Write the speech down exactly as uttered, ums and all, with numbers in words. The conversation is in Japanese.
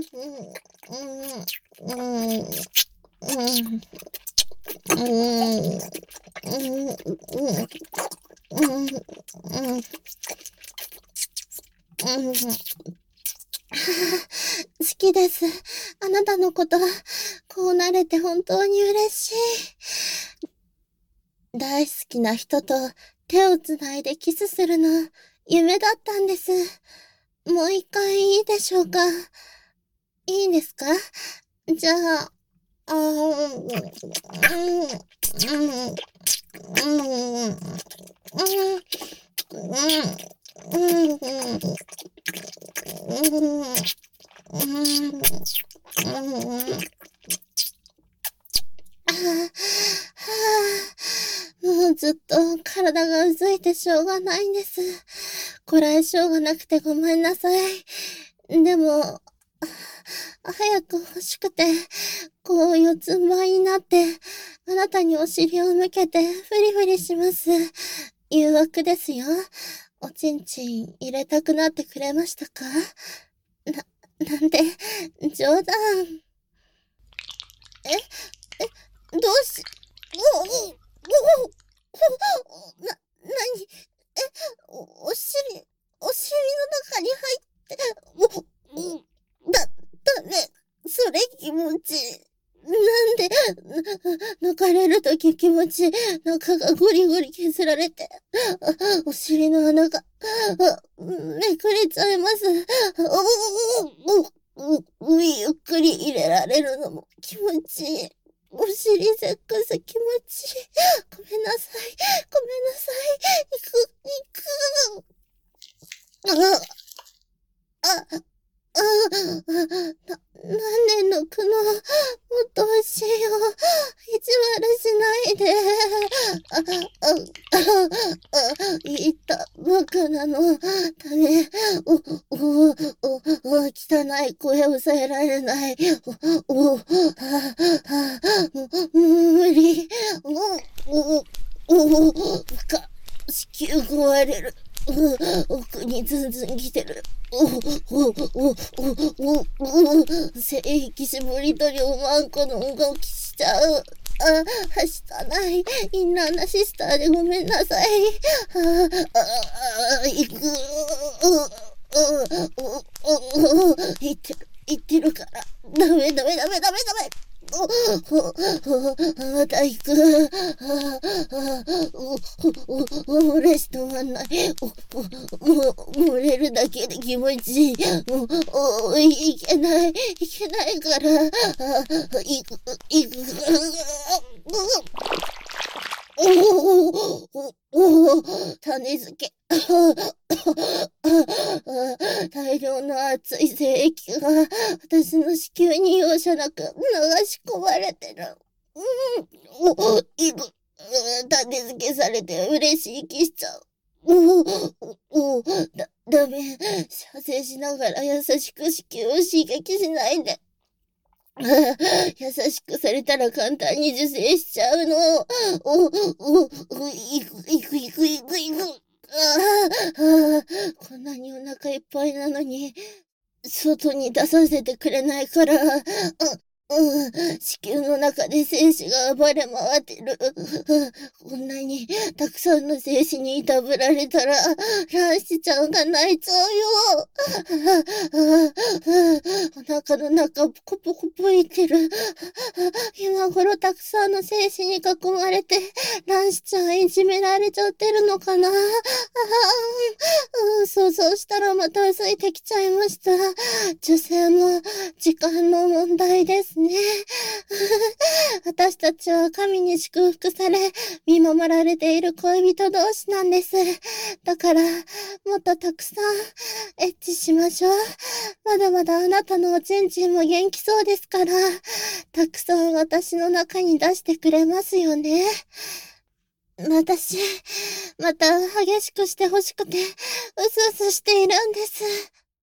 好きです。あなたのこと、こうなれて本当に嬉しい。大好きな人と手をつないでキスするの、夢だったんです。もう一回いいでしょうか？いいですか？じゃあ、あー、うん、うん、うん、うん、うん、あはあ、もうずっと体がうずいてしょうがないんです。こらえ性がなくてごめんなさい。でも、早く欲しくて、こう四つん這いになって、あなたにお尻を向けてフリフリします。誘惑ですよ。おちんちん入れたくなってくれましたか？な、なんて、冗談。え、え、どうし、もう、もう、もう、な、なに、え、お、お尻、お尻の中に入って、もう、もう、だ、だめ、それ気持ちいい。なんで、な抜かれるとき気持ちいい。中がゴリゴリ削られて、あお尻の穴が、あめくれちゃいます。う、う、う、う、ゆっくり入れられるのも気持ちいい。お尻セックス気持ちいい。ごめんなさい。ごめんなさい。行く、行く。あ、あ、あ、な、なんで抜くの？もうどうしよう。意地悪しないで。あ、あ、あ、あ、言った、バカなの。だね。お、お、お、お、汚い声を抑えられない。お、お、は、は、無理。お、お、お、か、子宮壊れる。奥にズンズン来てる。お、お、お、お、お、お、聖域絞り取りおまんこの動きしちゃう。あ、はしたない。インナーなシスターでごめんなさい。あ、あ、あ、行く。お、お、お、お、言ってる、言ってるから。ダメ、ダメ、ダメ、ダメ、ダメ。お、お、お、また行く。ああ、お、お、お、レストがない。お、お、もう、漏れるだけで気持ちいい。もう、お、いけない、いけないから。あ、行く、行く。おお、おお、種付け。大量の熱い精液が私の子宮に容赦なく流し込まれてる。うん、お、いく、種付けされて嬉しい気しちゃう。おお、お、だ、ダメ。射精しながら優しく子宮を刺激しないで。優しくされたら簡単に受精しちゃうの。お、お、お、いく、いく、いく、いく、いく。ああ、こんなにお腹いっぱいなのに、外に出させてくれないから、うん、うん、子宮の中で精子が暴れ回ってる。こんなにたくさんの精子にいたぶられたら、卵子ちゃんが泣いちゃうよ。お腹の中コポコポいってる。今頃たくさんの精子に囲まれて、卵子ちゃんいじめられちゃってるのかな。うん、想像したらまたうずいてきちゃいました。女性も時間の問題ですね。私たちは神に祝福され、見守られている恋人同士なんです。だから、もっとたくさんエッチしましょう。まだまだあなたのおちんちんも元気そうですから、たくさん私の中に出してくれますよね。私、また激しくしてほしくて、うすうすしているんです。